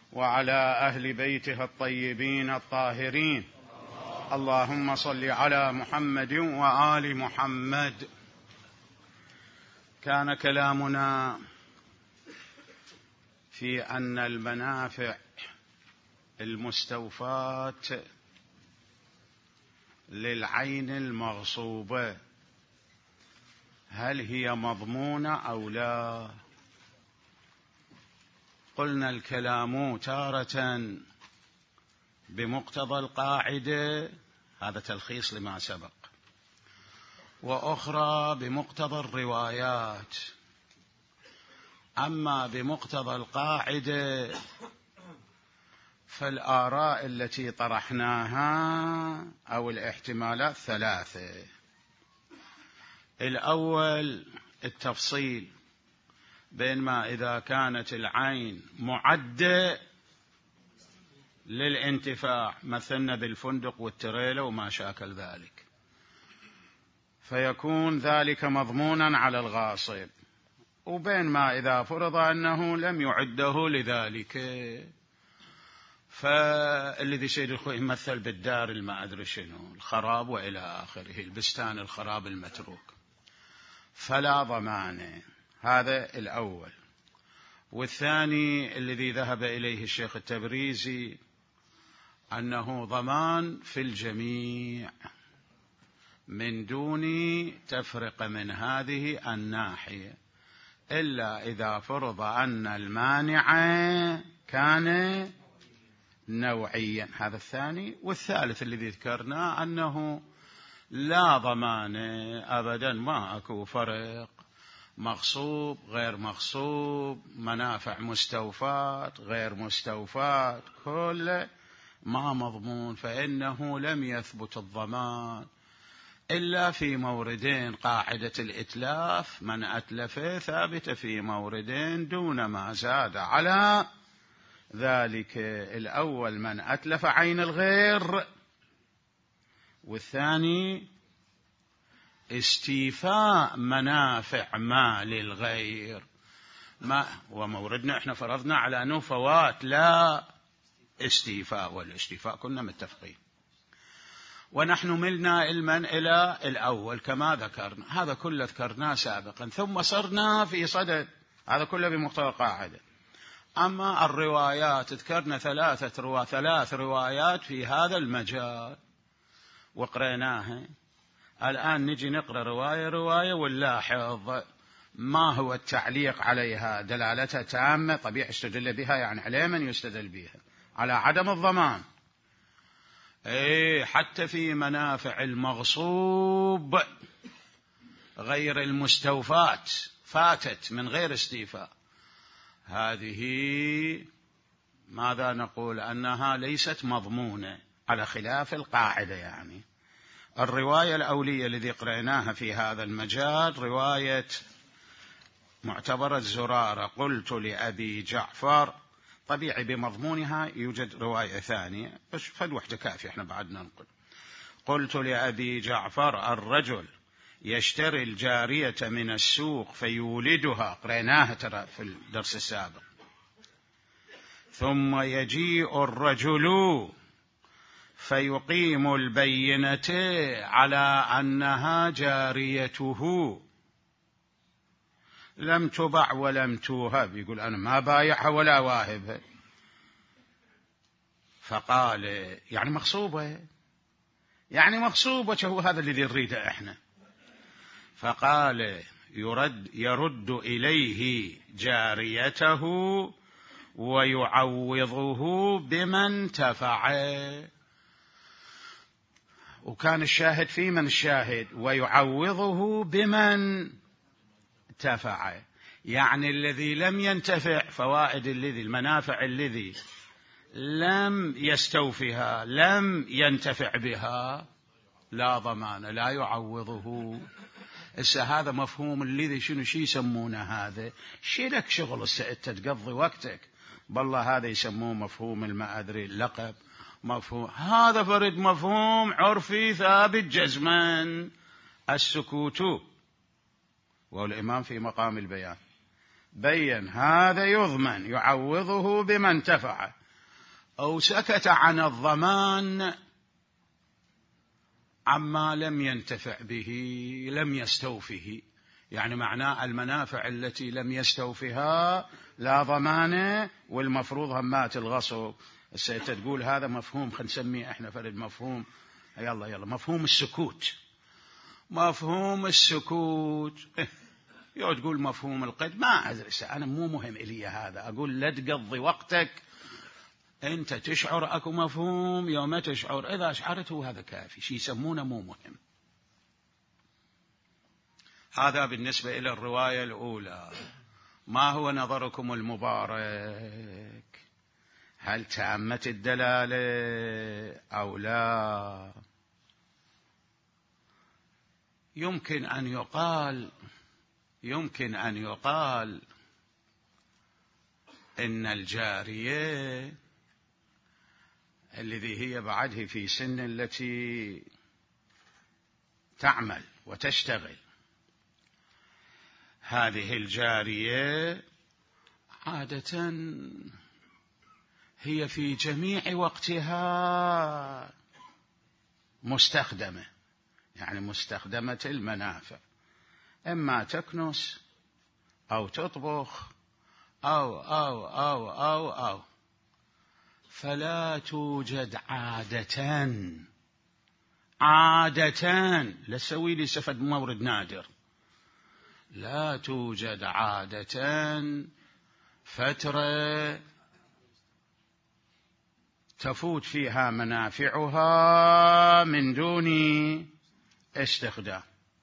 وعلى أهل بيته الطيبين الطاهرين. اللهم صل على محمد وآل محمد. كان كلامنا في أن المنافع المستوفاة للعين المغصوبة هل هي مضمونة أو لا؟ قلنا الكلام تارة بمقتضى القاعدة، هذا تلخيص لما سبق، وأخرى بمقتضى الروايات. أما بمقتضى القاعدة فالآراء التي طرحناها أو الاحتمالات ثلاثة. الأول التفصيل بين ما إذا كانت العين معدة للانتفاع، مثلنا بالفندق والتريلة وما شاكل ذلك، فيكون ذلك مضمونا على الغاصب، وبين ما إذا فرض أنه لم يعده لذلك، فالذي سيد الخوي يمثل بالدار ما أدري شنو الخراب وإلى آخره، البستان الخراب المتروك، فلا ضمان. هذا الأول. والثاني الذي ذهب إليه الشيخ التبريزي أنه ضمان في الجميع من دون تفرقة من هذه الناحية، إلا إذا فرض أن المانع كان نوعيا. هذا الثاني. والثالث الذي ذكرنا أنه لا ضمان أبدا، ما أكو فرق، مغصوب غير مغصوب، منافع مستوفات غير مستوفات، كل ما مضمون، فإنه لم يثبت الضمان إلا في موردين. قاعدة الإتلاف من أتلف ثابت في موردين دون ما زاد على ذلك. الأول من أتلف عين الغير، والثاني استيفاء منافع ما للغير. ما وموردنا احنا فرضنا على أنه فوات لا استيفاء، والاستيفاء كنا متفقين، ونحن ملنا علما إلى الأول كما ذكرنا. هذا كله ذكرناه سابقا، ثم صرنا في صدد، هذا كله بمقتضى القاعدة. أما الروايات ذكرنا ثلاث روايات في هذا المجال وقريناها. الآن نجي نقرأ رواية ونلاحظ ما هو التعليق عليها، دلالتها تامة، طبيعي يستدل بها، يعني عليه من يستدل بها على عدم الضمان. حتى في منافع المغصوب غير المستوفات، فاتت من غير استيفاء، هذه ماذا نقول؟ أنها ليست مضمونة على خلاف القاعدة. يعني الرواية الأولية التي قرأناها في هذا المجال رواية معتبرة زرارة، قلت لأبي جعفر، طبيعي بمضمونها يوجد رواية ثانية بس فد وحدة كافية، احنا بعد ننقل. قلت لأبي جعفر الرجل يشتري الجارية من السوق فيولدها، قرأناها ترى في الدرس السابق، ثم يجيء الرجل فيقيم البينة على أنها جاريته لم تبع ولم توهب، يقول أنا ما بايعها ولا واهبها، فقال يعني مغصوبة، يعني مغصوبة، هو هذا الذي نريده احنا. فقال يرد إليه جاريته ويعوضه بمن تفعه، وكان الشاهد في من الشاهد ويعوضه بمن تفعه، يعني الذي لم ينتفع فوائد المنافع الذي لم يستوفها لم ينتفع بها لا ضمان، لا يعوضه. هذا مفهوم الذي شنو يسمونه هذا؟ لك شغل انت تقضي وقتك، بالله هذا يسموه مفهوم ما أدري اللقب، مفهوم هذا فرد مفهوم عرفي ثابت جزما، السكوت والإمام في مقام البيان، بين هذا يضمن يعوضه بما انتفع، أو سكت عن الضمان عما لم ينتفع به لم يستوفه، يعني معناه المنافع التي لم يستوفها لا ضمانه، والمفروض همات الغصب. السيدة تقول هذا مفهوم، خلينا نسميه احنا فرد مفهوم، يلا مفهوم السكوت. مفهوم السكوت يو تقول مفهوم القيد، ما أدري أنا مو مهم إلي هذا، أقول لا تقضي وقتك أنت تشعر أكو مفهوم، يوم ما تشعر إذا أشعرته هذا كافي، شي يسمونه مو مهم. هذا بالنسبة إلى الرواية الأولى. ما هو نظركم المبارك؟ هل تامت الدلالة أو لا؟ يمكن أن يقال إن الجارية الذي هي بعده في سن التي تعمل وتشتغل، هذه الجارية عادة هي في جميع وقتها مستخدمة، يعني مستخدمة المنافع، إما تكنس أو تطبخ أو فلا توجد عادة لا تسوي لي سفد مورد نادر، لا توجد عادة فترة تفوت فيها منافعها من دون استخدام.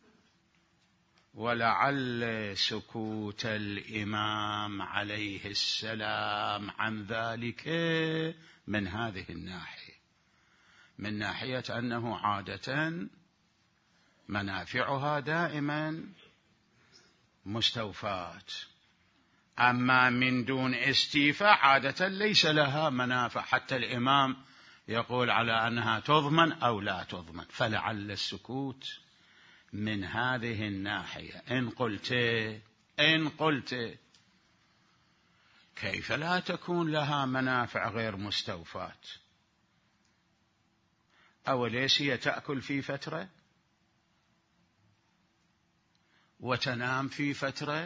ولعل سكوت الإمام عليه السلام عن ذلك من هذه الناحية، من ناحية أنه عادة منافعها دائما مستوفات، أما من دون استيفاء عادة ليس لها منافع، حتى الإمام يقول على أنها تضمن أو لا تضمن. فلعل السكوت من هذه الناحية. إن قلت كيف لا تكون لها منافع غير مستوفات؟ أوليس هي تأكل في فترة وتنام في فترة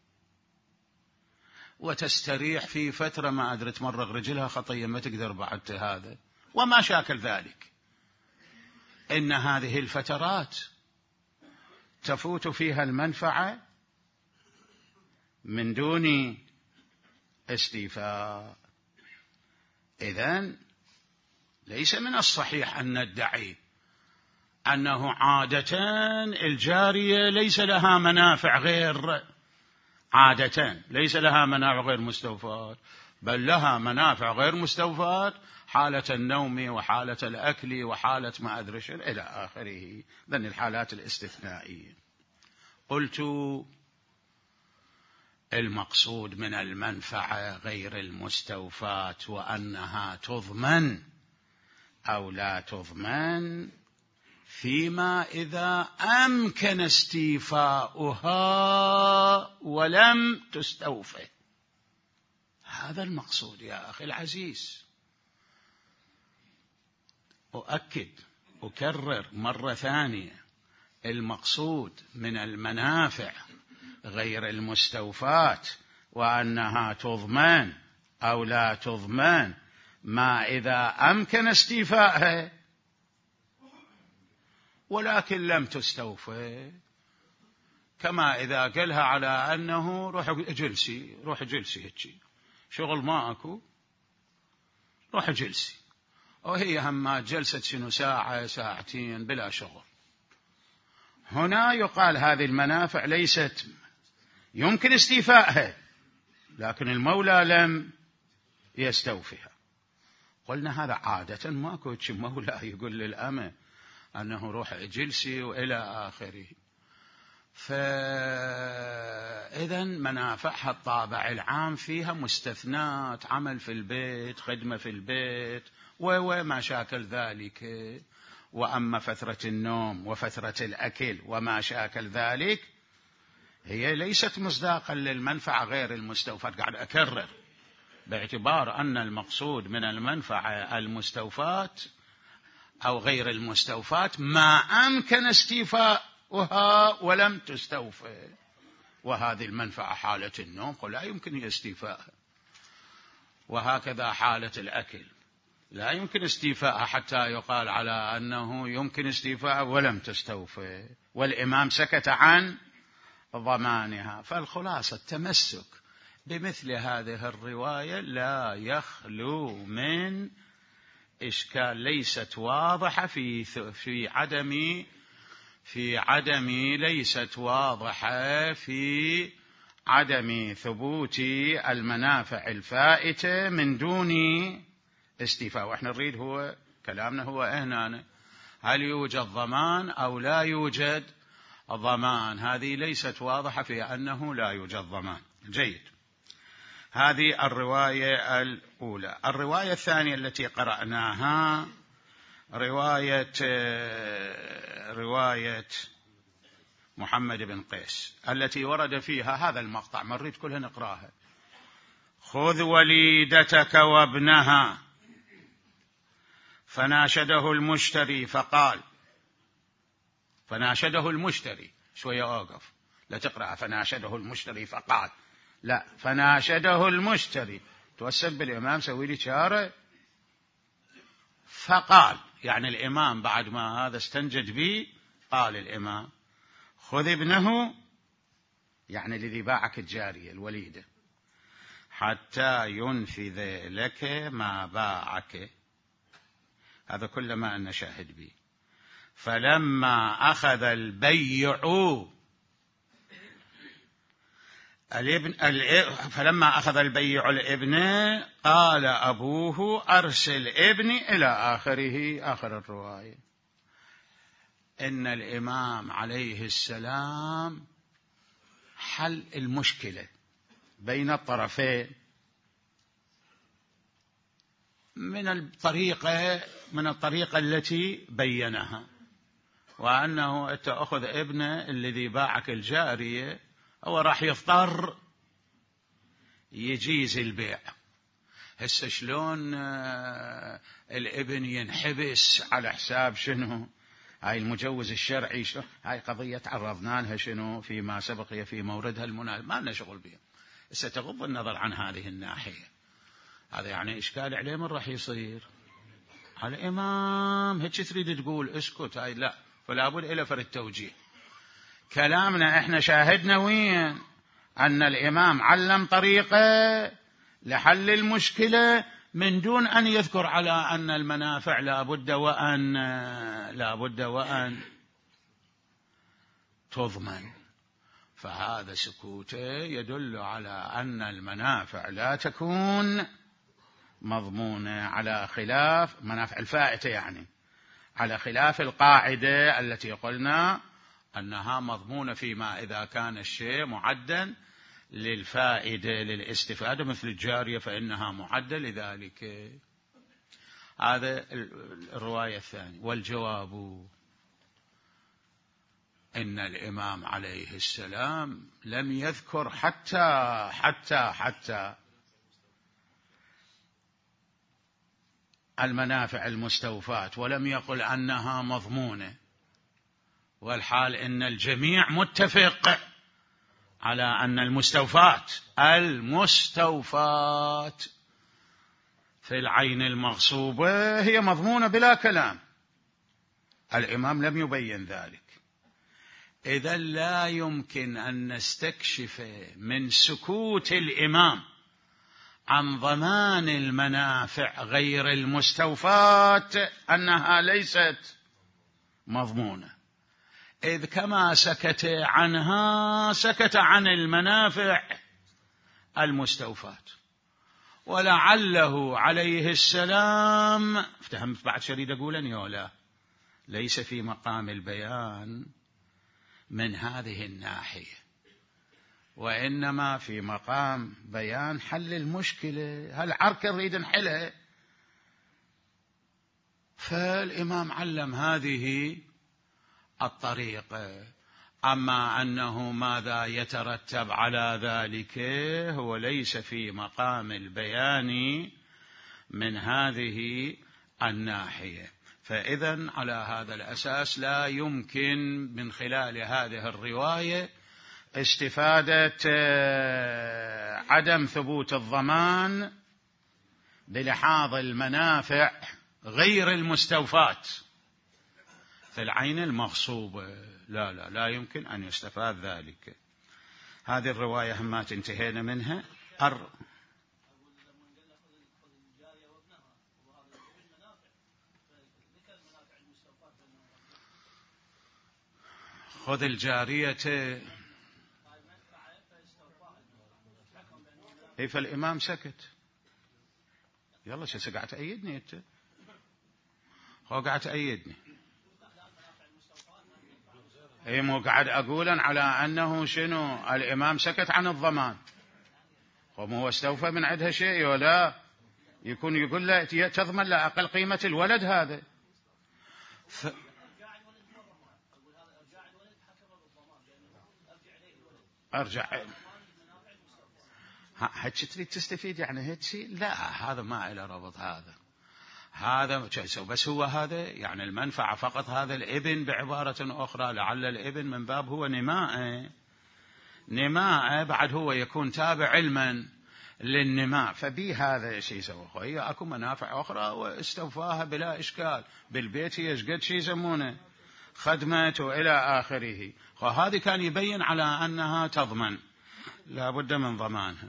وتستريح في فترة، ما أدري تمرغ رجلها خطية ما تقدر بعد هذا وما شاكل ذلك. إن هذه الفترات تفوت فيها المنفعة من دون استيفاء. إذن ليس من الصحيح أن ندعي أنه عادة الجارية ليس لها منافع غير عادة ليس لها منافع غير مستوفات، بل لها منافع غير مستوفات حالة النوم وحالة الأكل وحالة ما أدري إلى آخره، ذن الحالات الاستثنائية. قلت المقصود من المنفعة غير المستوفات وأنها تضمن أو لا تضمن فيما إذا أمكن استيفاؤها ولم تستوفى. هذا المقصود يا أخي العزيز. أكرر مرة ثانية، المقصود من المنافع غير المستوفات وأنها تضمن أو لا تضمن ما إذا أمكن استيفائها ولكن لم تستوفى، كما إذا قالها على أنه روح جلسي هيك شغل ما أكو، روح جلسي، وهي هم جلسة شنو ساعة ساعتين بلا شغل. هنا يقال هذه المنافع ليست يمكن استيفائها لكن المولى لم يستوفيها. قلنا هذا عادة ماكو مولى يقول للأمة أنه روح جلسي وإلى آخره. فإذا منافعها الطابع العام فيها مستثنات، عمل في البيت، خدمة في البيت وما شاكل ذلك. وأما فترة النوم وفترة الأكل وما شاكل ذلك هي ليست مصداقا للمنفعة غير المستوفاة. قاعد أكرر باعتبار أن المقصود من المنفعة المستوفاة أو غير المستوفاة ما أمكن استيفاؤها ولم تستوفى، وهذه المنفعة حالة النوم لا يمكن استيفاءها، وهكذا حالة الأكل لا يمكن استيفاءها حتى يقال على أنه يمكن استيفاءها ولم تستوفى، والإمام سكت عن ضمانها. فالخلاصة التمسك بمثل هذه الرواية لا يخلو من إشكال، ليست واضحة ليست واضحة في عدم ثبوت المنافع الفائتة من دون استيفاء. وإحنا نريد هو كلامنا هو هنا هل يوجد ضمان أو لا يوجد ضمان. هذه ليست واضحة في أنه لا يوجد ضمان. جيد، هذه الرواية الأولى. الرواية الثانية التي قرأناها رواية محمد بن قيس التي ورد فيها هذا المقطع، مريت كلها نقراها: خذ وليدتك وابنها. فناشده المشتري فقال، فناشده المشتري، شوية أوقف، لا تقرأ فناشده المشتري فقال، لا، فناشده المشتري، توسل بالإمام سوي لي شارع. فقال يعني الإمام بعد ما هذا استنجد به قال الإمام: خذ ابنه، يعني الذي باعك الجارية الوليدة، حتى ينفذ لك ما باعك. هذا كل ما أنا شاهد به. فلما أخذ البيع الابن قال أبوه: أرسل ابني، إلى آخره، آخر الرواية. إن الإمام عليه السلام حل المشكلة بين الطرفين من الطريقة التي بينها، وأنه تأخذ ابنه الذي باعك الجارية هو راح يضطر يجيز البيع. هسه شلون الابن ينحبس على حساب شنو؟ هاي المجوز الشرعي، هاي قضية تعرضنا لها شنو فيما سبق، هي في موردها المناسب، ما لنا شغل بها. ستغض النظر عن هذه الناحية. هذا يعني إشكال عليه من راح يصير على الإمام. هيك تريد تقول اسكت، هاي لا، فلا بد إلى فرد توجيه. كلامنا إحنا شاهدنا وين؟ أن الإمام علم طريقة لحل المشكلة من دون أن يذكر على أن المنافع لا بد وأن تضمن. فهذا سكوته يدل على أن المنافع لا تكون مضمونة، على خلاف منافع الفائتة، يعني على خلاف القاعدة التي قلنا أنها مضمونة فيما إذا كان الشيء معدا للفائدة للاستفادة، مثل الجارية فإنها معدة لذلك. هذا الرواية الثانية. والجواب إن الإمام عليه السلام لم يذكر حتى المنافع المستوفاة، ولم يقل أنها مضمونة، والحال إن الجميع متفق على أن المستوفات في العين المغصوبة هي مضمونة بلا كلام. الإمام لم يبين ذلك. إذا لا يمكن أن نستكشف من سكوت الإمام عن ضمان المنافع غير المستوفات أنها ليست مضمونة، إذ كما سكت عنها سكت عن المنافع المستوفات. ولعله عليه السلام افتهمت بعد شريد أقولا يولا ليس في مقام البيان من هذه الناحية، وإنما في مقام بيان حل المشكلة. هالعركة نريد نحلها. فالإمام علم هذه الطريقة. أما أنه ماذا يترتب على ذلك هو ليس في مقام البيان من هذه الناحية. فإذن على هذا الأساس لا يمكن من خلال هذه الرواية استفادة عدم ثبوت الضمان بلحاظ المنافع غير المستوفاة في العين المغصوبة. لا يمكن أن يستفاد ذلك. هذه الرواية ما انتهينا منها. خذ الجارية فالإمام سكت. يلا شو قاعد تأيدني أنت؟ هو قاعد تأيدني. مو قاعد أقولا على أنه شنو الإمام سكت عن الضمان. هو استوفى من عندها شيء ولا يكون يقول له تضمن لا أقل قيمة الولد هذا. أرجع هتش تريد تستفيد يعني هيك شيء؟ لا، هذا ما له ربط. هذا بس هو هذا يعني المنفعة فقط. هذا الابن بعبارة أخرى لعل الابن من باب هو نماء بعد هو يكون تابع علما للنماء. فبي هذا شيء سوى هي أكو منافع أخرى واستوفاها بلا إشكال. بالبيت هي قد شيء يسمونه خدمته وإلى آخره. وهذه كان يبين على أنها تضمن، لا بد من ضمانها.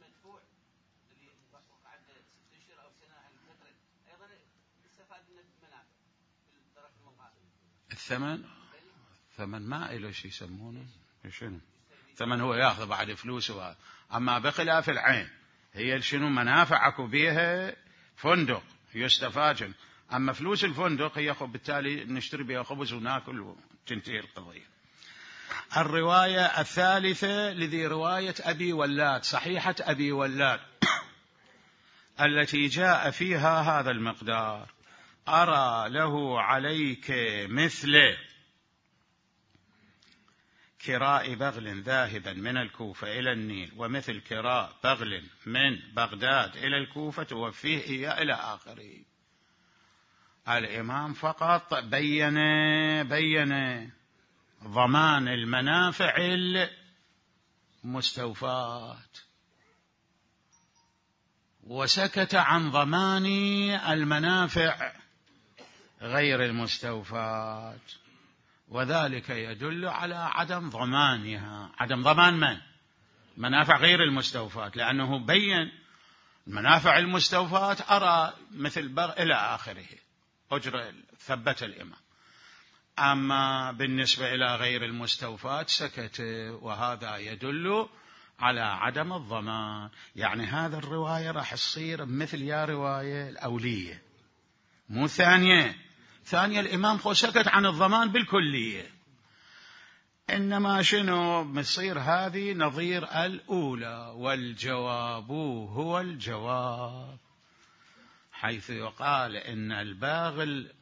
الثمن ما إله شيء يسمونه شنو ثمن، هو ياخذ بعد فلوسه. أما بخلاف العين هي شنو منافع أكو بيها فندق يستفاجن. أما فلوس الفندق هي بالتالي نشتري بها خبز وناكل وتنتهي القضية. الرواية الثالثة لذي رواية أبي ولاد، صحيحة أبي ولاد التي جاء فيها هذا المقدار: أرى له عليك مثل كراء بغل ذاهبا من الكوفة إلى النيل، ومثل كراء بغل من بغداد إلى الكوفة توفيه إلى آخره. الإمام فقط بين ضمان المنافع المستوفاة وسكت عن ضمان المنافع غير المستوفاة، وذلك يدل على عدم ضمانها. عدم ضمان من؟ منافع غير المستوفاة، لأنه بين المنافع المستوفاة أرى مثل إلى آخره أجر ثبت الإمام. أما بالنسبة إلى غير المستوفاة سكت، وهذا يدل على عدم الضمان. يعني هذا الرواية راح تصير مثل يا رواية الأولية مو ثانية الإمام خو سكت عن الضمان بالكلية، إنما شنو بصير هذه نظير الأولى. والجواب هو الجواب، حيث يقال إن الباغل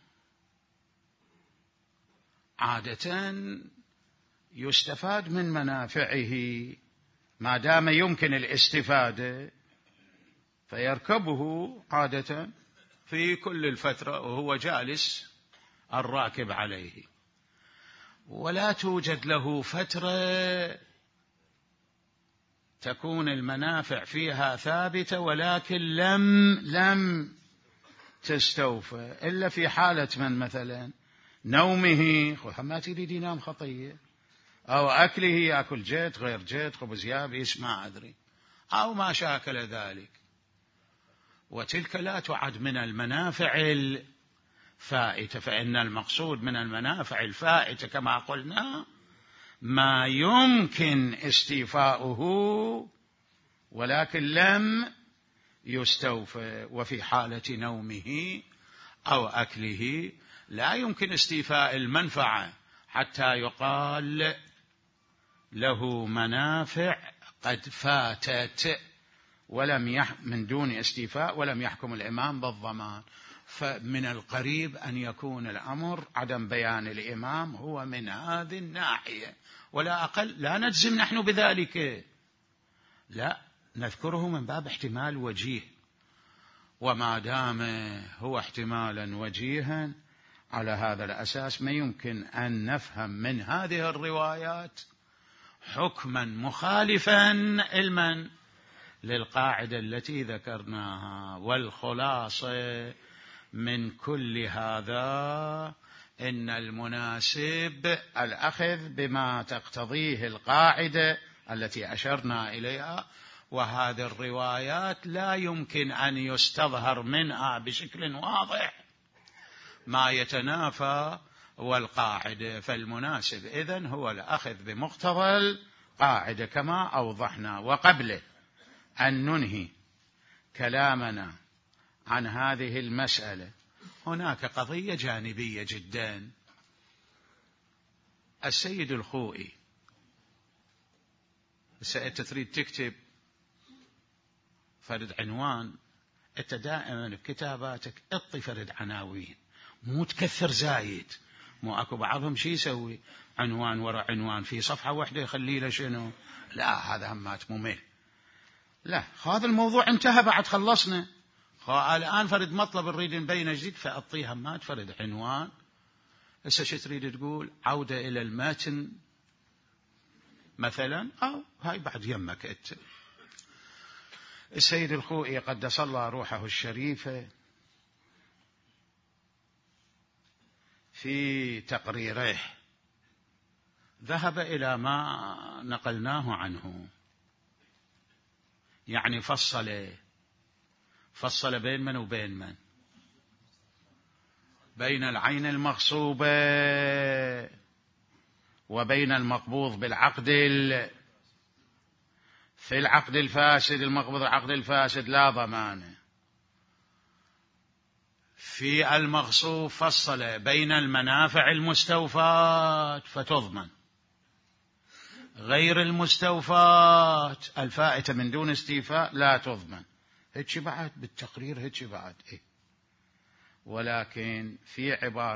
عادة يستفاد من منافعه ما دام يمكن الاستفادة، فيركبه عادة في كل الفترة وهو جالس الراكب عليه، ولا توجد له فترة تكون المنافع فيها ثابتة ولكن لم تستوفى إلا في حالة من مثلا نومه، ما تريد ينام خطية، أو أكله يأكل جيت غير جيت، خبز يابس ما أدري، أو ما شاكل ذلك. وتلك لا تعد من المنافع الفائتة، فإن المقصود من المنافع الفائتة كما قلنا ما يمكن استيفاؤه ولكن لم يستوفى. وفي حالة نومه أو أكله لا يمكن استيفاء المنفعة حتى يقال له منافع قد فاتت من دون استيفاء ولم يحكم الإمام بالضمان. فمن القريب أن يكون الأمر عدم بيان الإمام هو من هذه الناحية، ولا أقل، لا نجزم نحن بذلك، لا، نذكره من باب احتمال وجيه، وما دام هو احتمالا وجيها على هذا الأساس ما يمكن أن نفهم من هذه الروايات حكما مخالفا علما للقاعدة التي ذكرناها. والخلاصة من كل هذا إن المناسب الأخذ بما تقتضيه القاعدة التي أشرنا إليها، وهذه الروايات لا يمكن أن يستظهر منها بشكل واضح ما يتنافى والقاعدة، فالمناسب إذن هو الأخذ بمقتضى القاعدة كما أوضحنا. وقبل أن ننهي كلامنا عن هذه المسألة هناك قضية جانبية جدا. السيد الخوئي، أنت تريد تكتب فرد عنوان، أنت دائما بكتاباتك اعطي فرد عناوين، مو تكثر زايد. مو أكو بعضهم شي يسوي عنوان وراء عنوان في صفحة واحدة يخلي له شنو، لا هذا همات ممل. لا، هذا الموضوع انتهى بعد خلصنا، الآن فرد مطلب نريد نبينه جديد فأعطيه همات فرد عنوان. هسه شو تريد تقول؟ عودة إلى المتن مثلا، أو هاي بعد يمك أنت. السيد الخوئي قدس الله روحه الشريفة في تقريره ذهب إلى ما نقلناه عنه، يعني فصل بين من وبين من؟ بين العين المغصوبة وبين المقبوض بالعقد في العقد الفاسد، المقبوض العقد الفاسد لا ضمان. في المغصوب فصل بين المنافع المستوفاة فتضمن، غير المستوفاة الفائتة من دون استيفاء لا تضمن. هيك بعد بالتقرير هيك بعد إيه؟ ولكن في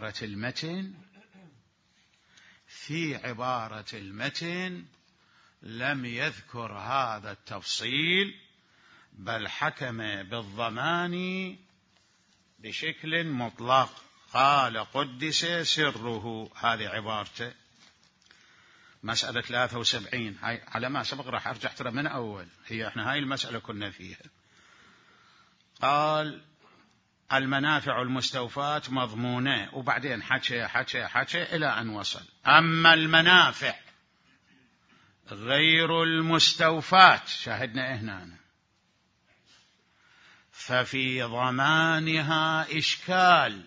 عبارة المتن لم يذكر هذا التفصيل، بل حكم بالضمان بشكل مطلق. قال قدس سره، هذه عبارته، مسألة 73. هاي على ما سبق راح أرجع ترى من أول، هي احنا هاي المسألة كنا فيها. قال المنافع المستوفاة مضمونة، وبعدين حكى إلى أن وصل أما المنافع غير المستوفاة، شاهدنا هنا، ففي ضمانها إشكال.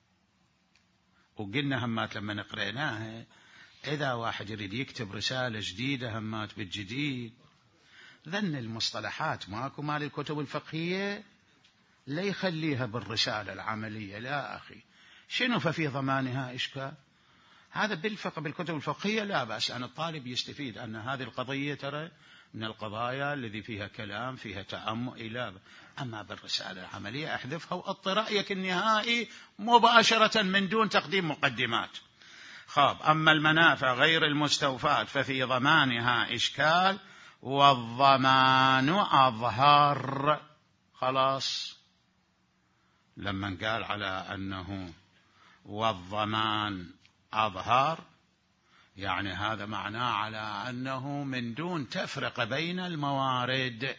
وقلنا همات لما نقرأناها إذا واحد يريد يكتب رسالة جديدة همات بالجديد، ذن المصطلحات ماكو مال الكتب الفقهية لا يخليها بالرسالة العملية، لا أخي شنو ففي ضمانها إشكال؟ هذا بالفقه بالكتب الفقهية لا بأس أن الطالب يستفيد أن هذه القضية ترى من القضايا الذي فيها كلام فيها تأمل، أما بالرسالة العملية أحذفها وأعطي رأيك النهائي مباشرة من دون تقديم مقدمات. خاب أما المنافع غير المستوفاة ففي ضمانها إشكال، والضمان أظهر. خلاص، لما قال على أنه والضمان أظهر يعني هذا معناه على أنه من دون تفرقة بين الموارد،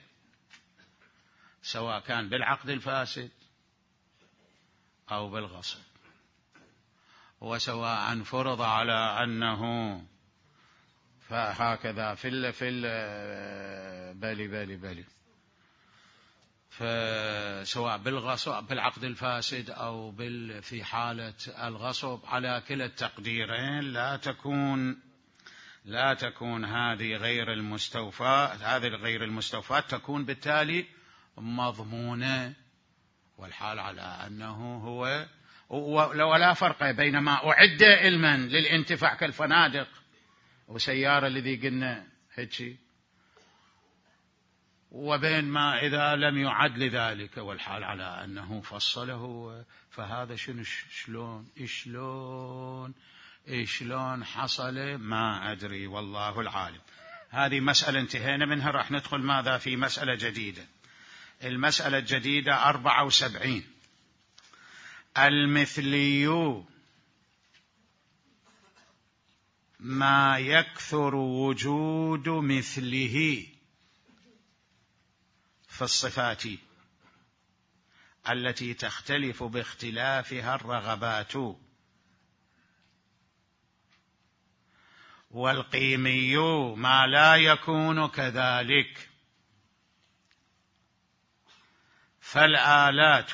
سواء كان بالعقد الفاسد أو بالغصب، وسواء فرض على أنه فهكذا بالي فسواء بالغصب بالعقد الفاسد أو في حالة الغصب، على كلا التقديرين لا تكون هذه غير المستوفاة تكون بالتالي مضمونة، والحال على أنه هو ولا فرق بين ما أعد علما للانتفاع كالفنادق وسيارة الذي قلنا هيك، وبين ما إذا لم يعد لذلك، والحال على أنه فصله. فهذا شلون شلون حصل ما أدري والله العالم. هذه مسألة انتهينا منها، راح ندخل ماذا في مسألة جديدة. المسألة الجديدة 74. المثلي ما يكثر وجود مثله في الصفات التي تختلف باختلافها الرغبات، والقيمي ما لا يكون كذلك. فالآلات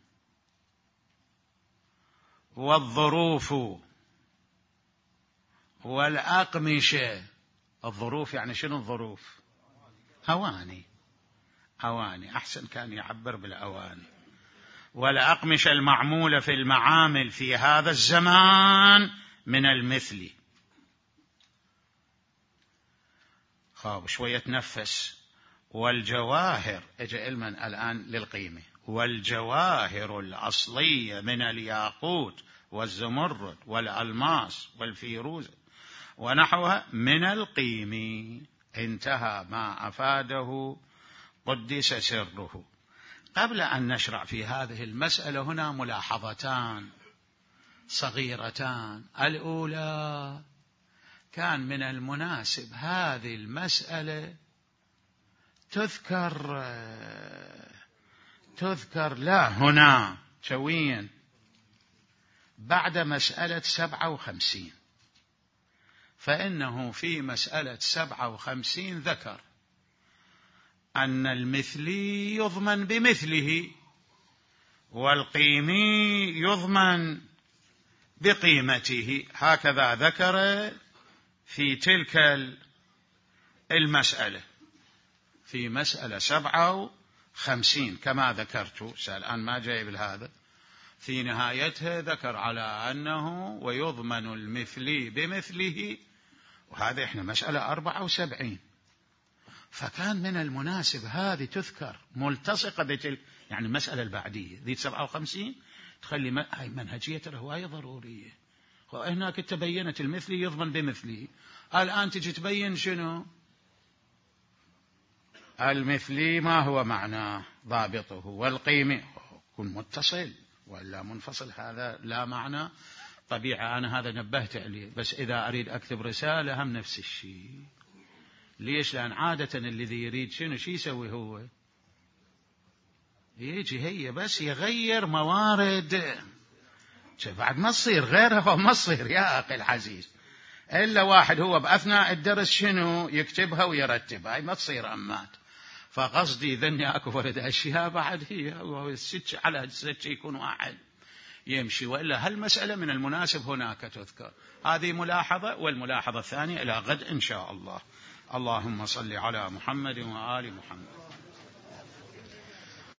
والظروف والأقمشة. الظروف يعني شنو الظروف؟ أواني، أحسن كان يعبر بالأواني. والأقمشة المعمولة في المعامل في هذا الزمان من المثل. خاب شوية نفس. والجواهر، اجى علما الآن للقيمة. والجواهر الأصلية من الياقوت والزمرد والألماس والفيروز ونحوها من القيم. انتهى ما أفاده قدس سره. قبل أن نشرع في هذه المسألة هنا ملاحظتان صغيرتان. الأولى، كان من المناسب هذه المسألة تذكر لا هنا شويا بعد مسألة 57، فإنه في مسألة 57 ذكر أن المثلي يضمن بمثله والقيمي يضمن بقيمته. هكذا ذكر في تلك المسألة، في مسألة 57 كما ذكرت. الآن ما جايب هذا، في نهايتها ذكر على أنه ويضمن المثلي بمثله، وهذا إحنا مسألة 74. فكان من المناسب هذه تذكر ملتصقة بتلك، يعني المسألة البعدية ذي 57 تخلي هاي منهجية الهواية ضرورية. وهناك تبينت المثلي يضمن بمثله، الآن تجي تبين شنو المثلي ما هو معناه ضابطه، والقيمة يكون متصل ولا منفصل، هذا لا معنى. طبيعة أنا هذا نبهت عليه، بس إذا أريد أكتب رسالة هم نفس الشيء. ليش؟ لأن عادة الذي يريد شنو يسوي هو؟ يجي هي بس يغير موارد، بعد ما تصير غيرها ما تصير يا أخي العزيز. إلا واحد هو بأثناء الدرس شنو يكتبها ويرتبها، هاي ما تصير أمات. فقصدي ذني أكو ولد أشياء بعد هي الست على الست يكون واحد يمشي، وإلا هالمسألة من المناسب هناك تذكر. هذه ملاحظة. والملاحظة الثانية إلى غد إن شاء الله. اللهم صل على محمد وآل محمد.